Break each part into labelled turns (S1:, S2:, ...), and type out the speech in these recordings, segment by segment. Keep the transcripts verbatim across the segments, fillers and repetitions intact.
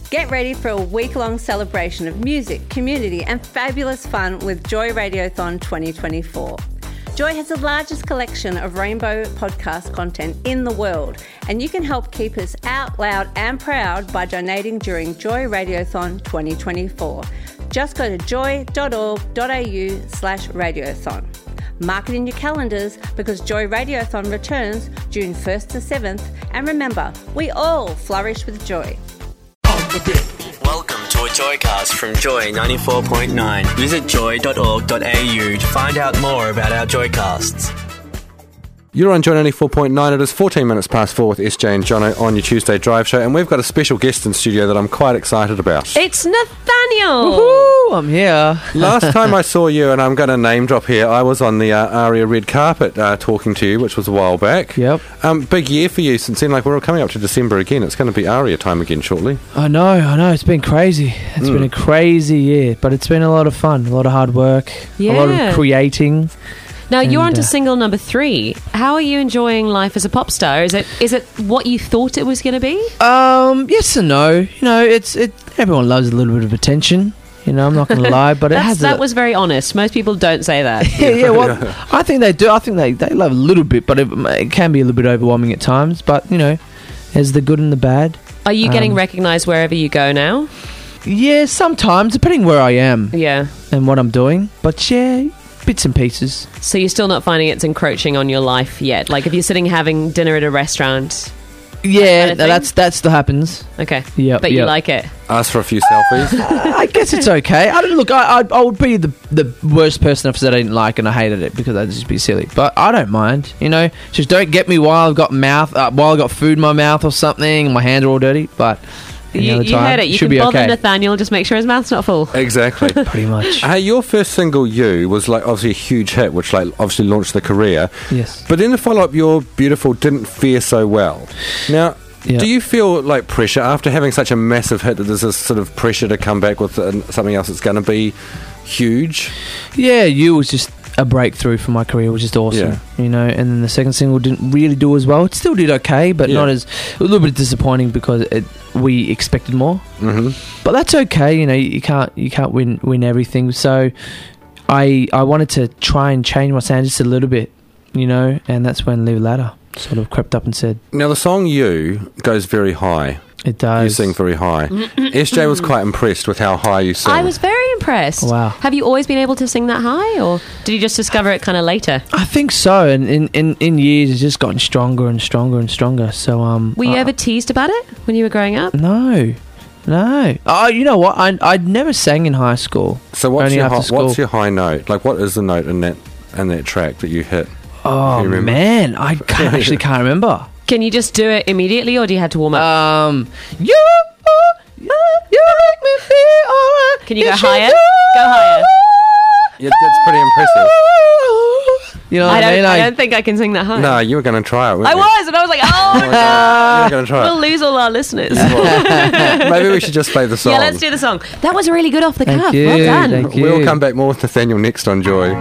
S1: Get ready for a week-long celebration of music, community and fabulous fun with Joy Radiothon twenty twenty-four. Joy has the largest collection of rainbow podcast content in the world, and you can help keep us out loud and proud by donating during Joy Radiothon twenty twenty-four. Just go to joy.org.au slash radiothon. Mark it in your calendars because Joy Radiothon returns June first to seventh, and remember, we all flourish with joy.
S2: Welcome to a Joycast from Joy ninety-four point nine. Visit joy dot org dot a u to find out more about our Joycasts.
S3: You're on Joy ninety-four point nine. It is fourteen minutes past four with S J and Jono on your Tuesday Drive Show, and we've got a special guest in studio that I'm quite excited about.
S4: It's Nathaniel!
S5: Woohoo! I'm here.
S3: Last time I saw you, and I'm going to name drop here, I was on the uh, Aria red carpet uh, talking to you, which was a while back.
S5: Yep.
S3: Um, big year for you, since then, like we're coming up to December again. It's going to be Aria time again shortly.
S5: I know, I know. It's been crazy. It's
S3: Mm.
S5: been a crazy year, but it's been a lot of fun, a lot of hard work,
S4: Yeah.
S5: a lot of creating.
S4: Now, you're
S5: And,
S4: on to
S5: uh,
S4: single number three. How are you enjoying life as a pop star? Is it is it what you thought it was going to be?
S5: Um, yes and no. You know, it's it. Everyone loves a little bit of attention. You know, I'm not going to lie, but it
S4: That's,
S5: has.
S4: that
S5: a,
S4: was very honest. Most people don't say that.
S5: yeah, yeah. Well, I think they do. I think they, they love a little bit, but it, it can be a little bit overwhelming at times. But you know, there's the good and the bad.
S4: Are you getting
S5: Um,
S4: recognised wherever you go now?
S5: Yeah, sometimes depending where I am
S4: Yeah.
S5: and what I'm doing. But yeah, bits and pieces.
S4: So you're still not finding it's encroaching on your life yet? Like if you're sitting having dinner at a restaurant?
S5: Yeah,
S4: kind of thing?
S5: that's that still happens.
S4: Okay.
S5: Yeah,
S4: But you like it?
S3: Ask for a few selfies.
S5: I guess it's okay. I don't look. I, I I would be the the worst person if I said I didn't like and I hated it because I'd just be silly. But I don't mind. You know, just don't get me while I've got mouth uh, while I've got food in my mouth or something. And my hands are all dirty. But any
S4: You,
S5: other
S4: you
S5: time,
S4: heard it. You
S5: should
S4: can
S5: be
S4: bother
S5: okay.
S4: Nathaniel, just make sure his mouth's not full.
S3: Exactly.
S5: Pretty much.
S3: Hey, your first single, You, was like obviously a huge hit, which like obviously launched the career.
S5: Yes.
S3: But then the follow-up, You're Beautiful, didn't fare so well. Now,
S5: Yeah.
S3: do you feel like pressure after having such a massive hit that there's this sort of pressure to come back with uh, something else that's going to be huge?
S5: Yeah, you was just a breakthrough for my career, which is awesome.
S3: Yeah.
S5: You know, and then the second single didn't really do as well. It still did okay, but
S3: Yeah.
S5: not as a little bit disappointing because it, we expected more.
S3: Mm-hmm.
S5: But that's okay. You know, you can't you can't win win everything. So I I wanted to try and change my sound just a little bit. You know, and that's when Live Ladder sort of crept up and said,
S3: Now, the song You goes very high.
S5: "It does."
S3: You sing very high. S J was quite impressed with how high you sing.
S4: I was very impressed.
S5: Wow.
S4: Have you always been able to sing that high, or did you just discover it kind of later?
S5: I think so. And in, in, in years, it's just gotten stronger and stronger and stronger. So um,
S4: Were you
S5: I-
S4: ever teased about it when you were growing up?
S5: No. No. Oh, you know what? I I'd never sang in high school.
S3: So what's
S5: Only
S3: your,
S5: after
S3: hi-
S5: school.
S3: what's your high note? Like, what is the note in that in that track that you hit?
S5: Oh
S3: Do you remember?
S5: man, I can't, actually can't remember.
S4: Can you just do it immediately, or do you have to warm up?
S5: Um, you, you, you make me feel alright.
S4: Can you
S5: Yes,
S4: go higher?
S5: do.
S4: Go higher.
S3: Yeah, that's pretty impressive.
S5: You know
S4: I
S5: what I,
S4: don't.
S5: mean?
S4: I don't think I can sing that high.
S3: No, you were going to try it, weren't
S4: I
S3: you?
S4: was, and I was like, oh my
S3: You
S4: god,
S3: were going to try
S4: we'll
S3: it.
S4: lose all our listeners.
S3: Maybe we should just play the song.
S4: Yeah, let's do the song. That was really good off the
S5: Thank
S4: cuff.
S5: you,
S4: Well done.
S5: thank you.
S3: We'll come back more with Nathaniel next on Joy.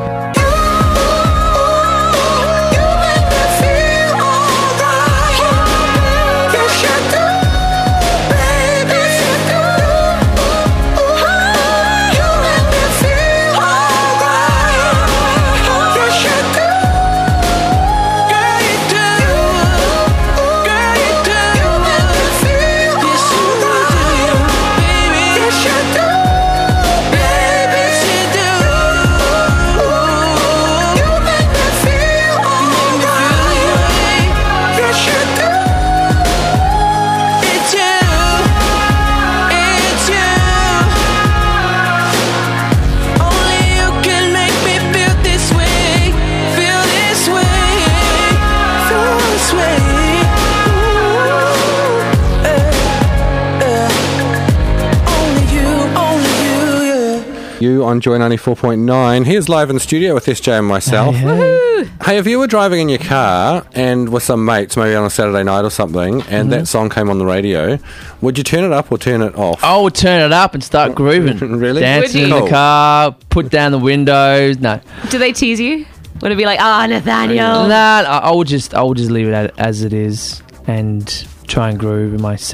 S3: You on Joy ninety-four point nine. Here's live in the studio with S J and myself.
S5: Hey, hey.
S3: Hey, if you were driving in your car and with some mates, maybe on a Saturday night or something, and
S5: Mm-hmm.
S3: that song came on the radio, would you turn it up or turn it off?
S5: I would turn it up and start grooving.
S3: Really?
S5: Dancing
S3: Would
S5: in
S3: you?
S5: the car, put down the windows. No,
S4: Do they tease you? Would it be like, ah, Nathaniel?
S5: nah. I, I would just, I would just leave it at, as it is and try and groove in my seat.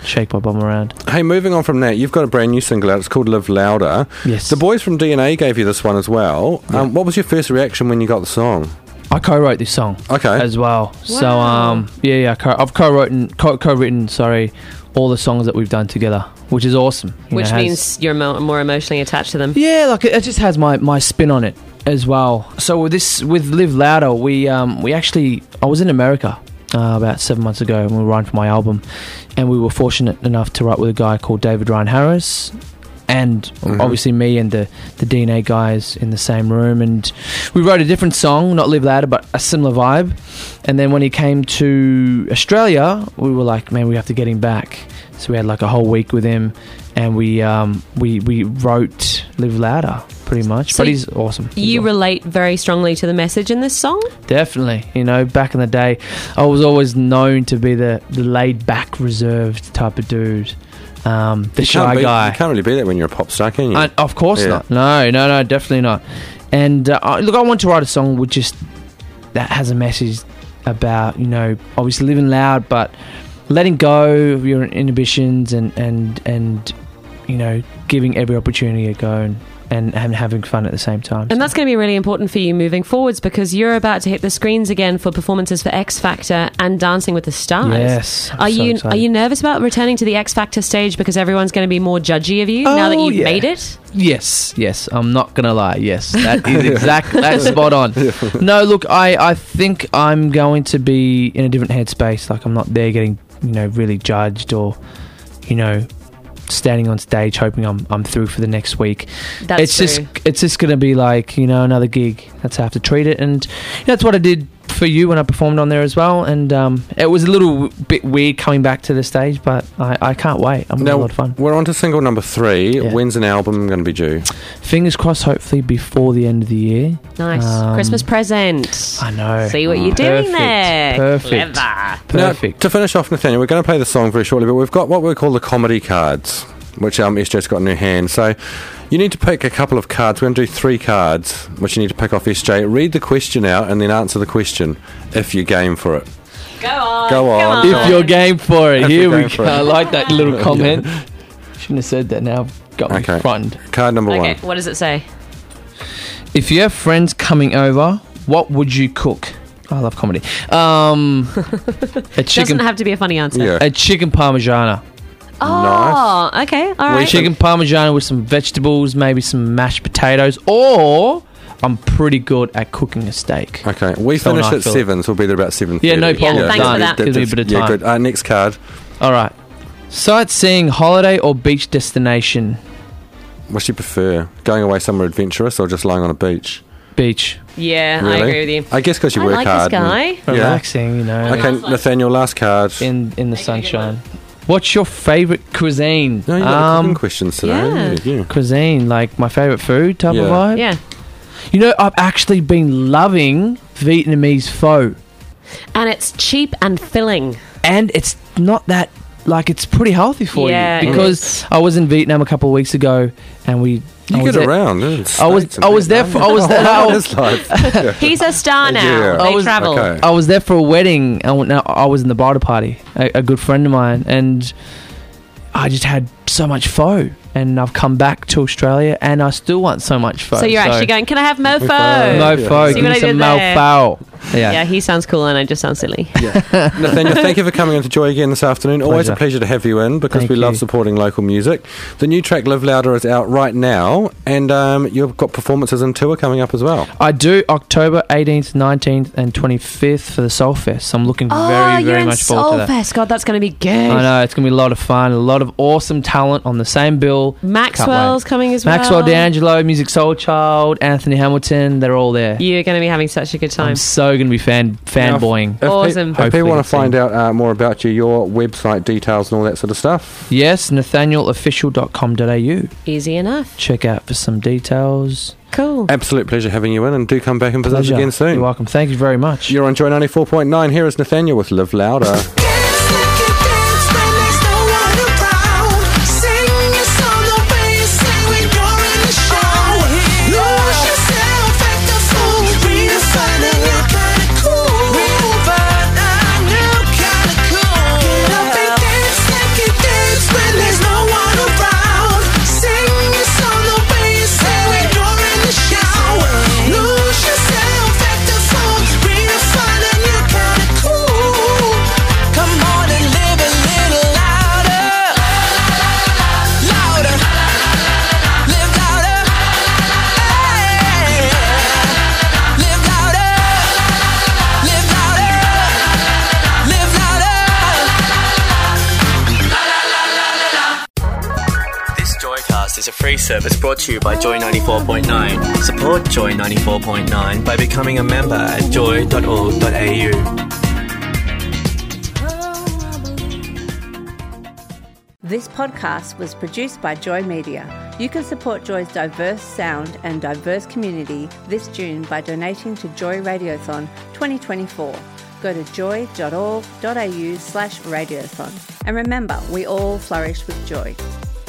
S5: shake my bum around.
S3: Hey, moving on from that, you've got a brand new single out. It's called Live Louder.
S5: Yes.
S3: The boys from D N A gave you this one as well.
S5: Yeah.
S3: Um, what was your first reaction when you got the song?
S5: I co-wrote this song
S3: Okay.
S5: as well. So
S4: Wow.
S5: um, yeah, yeah, co- I've co-written, co- co-written, sorry, all the songs that we've done together, which is awesome. You
S4: Which
S5: know, has-
S4: means you're mo- more emotionally attached to them.
S5: yeah, like it, it just has my, my spin on it as well. So with this, with Live Louder, we um, we actually, I was in America uh, about seven months ago, and we were writing for my album, and we were fortunate enough to write with a guy called David Ryan Harris. And
S3: Mhm.
S5: obviously me and the, the D N A guys in the same room, and we wrote a different song, not Live Louder, but a similar vibe. And then when he came to Australia, we were like, man, we have to get him back. So we had like a whole week with him, and we um, we we wrote Live Louder pretty much.
S4: So
S5: but he's awesome. He's
S4: You
S5: awesome.
S4: relate very strongly to the message in this song?
S5: Definitely. You know, back in the day, I was always known to be the, the laid back, reserved type of dude. Um, the
S3: You
S5: shy
S3: can't be,
S5: guy.
S3: You can't really be that when you're a pop star, can you?
S5: Uh, of course
S3: Yeah.
S5: not. No, no, no, definitely not. And uh, I, look, I want to write a song with just that has a message about, you know, obviously living loud, but letting go of your inhibitions and and and you know, giving every opportunity a go and. And, and having fun at the same time.
S4: And that's going to be really important for you moving forwards, because you're about to hit the screens again for performances for X Factor and Dancing with the Stars.
S5: Yes. I'm
S4: Are
S5: so
S4: you
S5: excited.
S4: are you nervous about returning to the X Factor stage because everyone's going to be more judgy of you now that
S5: Oh,
S4: you've
S5: yeah.
S4: made it?
S5: Yes, yes. I'm not gonna lie. Yes, that is exactly that's spot on. No, look, I, I think I'm going to be in a different headspace. Like I'm not there getting, you know, really judged or, you know, standing on stage hoping I'm I'm through for the next week.
S4: That's
S5: it's
S4: true.
S5: just it's just gonna be like, you know, another gig. That's how I have to treat it, and that's what I did for you when I performed on there as well. And um, it was a little bit weird coming back to the stage, but I, I can't wait. I'm having a
S3: now,
S5: lot of fun.
S3: we're on to single number three.
S5: Yeah.
S3: When's an album going to be due?
S5: Fingers crossed. Hopefully before the end of the year.
S4: Nice.
S5: Um,
S4: Christmas present.
S5: I know.
S4: See what you're doing
S5: Perfect,
S4: there.
S5: perfect.
S4: Clever.
S5: Perfect.
S3: Now, to finish off, Nathaniel, we're going to play the song very shortly, but we've got what we call the comedy cards, which um, S J's got in her hand. So you need to pick a couple of cards. We're going to do three cards, which you need to pick off S J. Read the question out and then answer the question if you're game for it.
S4: Go on.
S3: Go on.
S4: Come
S5: If you're game for it,
S3: If
S5: here
S3: you're
S5: we
S3: game for
S5: go.
S3: it.
S5: I like that little comment. Shouldn't have said that. Now I've got me
S3: Okay.
S5: frightened.
S3: Card number
S4: Okay,
S3: one.
S4: what does it say?
S5: If you have friends coming over, what would you cook? I love comedy. Um, a chicken,
S4: Doesn't have to be a funny answer.
S3: Yeah.
S5: a chicken parmigiana.
S4: Oh, okay. All right.
S5: Chicken parmigiana with some vegetables, maybe some mashed potatoes, or I'm pretty good at cooking a steak.
S3: Okay, we
S5: So
S3: finish
S5: nice,
S3: at
S5: Phil.
S3: seven, so we'll be there about seven.
S5: Yeah, no problem.
S4: Yeah, thanks for that.
S5: Gives me a bit of
S3: Yeah,
S5: time.
S3: good. Uh, next card.
S5: All right. Sightseeing, holiday, or beach destination?
S3: What do you prefer? Going away somewhere adventurous or just lying on a beach?
S5: Beach.
S4: Yeah, I
S3: Really?
S4: agree with you.
S3: I guess because you
S4: I
S3: work
S4: like
S3: hard.
S4: this
S3: and-
S4: guy.
S3: Yeah.
S5: Relaxing, you know,
S3: Okay, Nathaniel, last card.
S5: in in the sunshine. What's your favorite cuisine?
S3: No, you got
S5: um,
S3: cooking questions today.
S4: yeah.
S3: Yeah. yeah.
S5: cuisine, like my favorite food type
S3: Yeah.
S5: of vibe.
S4: Yeah.
S5: You know, I've actually been loving Vietnamese pho,
S4: And it's cheap and filling.
S5: and it's not that like it's pretty healthy for
S4: Yeah,
S5: you
S4: it
S5: because
S4: is.
S5: I was in Vietnam a couple of weeks ago, and we. I
S3: You
S5: was
S3: get
S5: there-
S3: around. eh?
S5: I was-
S3: States and
S5: I was there
S3: Vietnam.
S5: for- I was there-
S3: Oh,
S5: I
S3: what
S5: was-
S3: is life? Yeah.
S4: He's a star now.
S3: Yeah.
S4: They
S5: I was-
S4: travel.
S3: Okay.
S5: I was there for a wedding, and now I was in the bridal party. A, a good friend of mine, and I just had so much pho, and I've come back to Australia, and I still want so much pho.
S4: So you're actually going, can I have mofo?
S3: Mofo.
S5: mofo.
S3: See
S5: Give
S4: what
S5: me
S4: I
S5: some
S4: did there?
S5: mofo. Yeah.
S4: Yeah, he sounds cool and I just sound silly.
S3: Nathaniel, thank you for coming into Joy again this afternoon. Always a
S5: Pleasure.
S3: pleasure to have you in because
S5: Thank
S3: we love
S5: you.
S3: supporting local music. The new track Live Louder is out right now, and um, you've got performances and tour coming up as well.
S5: I do October eighteenth, nineteenth, and twenty-fifth for the Soulfest. I'm looking
S4: Oh,
S5: very,
S4: you're
S5: very
S4: in
S5: much forward to that.
S4: Soulfest. God, that's going to be good.
S5: I know it's gonna be a lot of fun, a lot of awesome talent on the same bill.
S4: Maxwell's coming as well.
S5: Maxwell D'Angelo, Music Soul Child, Anthony Hamilton, they're all there.
S4: You're going to be having such a good time.
S5: I'm so gonna be fan fanboying.
S3: If pe-
S4: Awesome.
S3: If people
S5: Hopefully
S3: want
S5: it's
S3: to find
S5: in.
S3: out uh, more about you, your website details and all that sort of stuff.
S5: Yes, nathaniel official dot com dot a u.
S4: Easy enough.
S5: Check out for some details.
S4: Cool.
S3: Absolute pleasure having you in, and do come back and visit us
S5: Pleasure.
S3: again soon.
S5: You're welcome. Thank you very much.
S3: You're on Joy ninety-four point nine. Here is Nathaniel with Live Louder.
S6: Get up and dance like you did.
S2: podcast is a free service brought to you by Joy ninety-four point nine. Support Joy ninety-four point nine by becoming a member at joy dot org dot a u.
S1: This podcast was produced by Joy Media. You can support Joy's diverse sound and diverse community this June by donating to Joy Radiothon twenty twenty-four. Go to joy dot org dot a u slash radiothon. And remember, we all flourish with joy.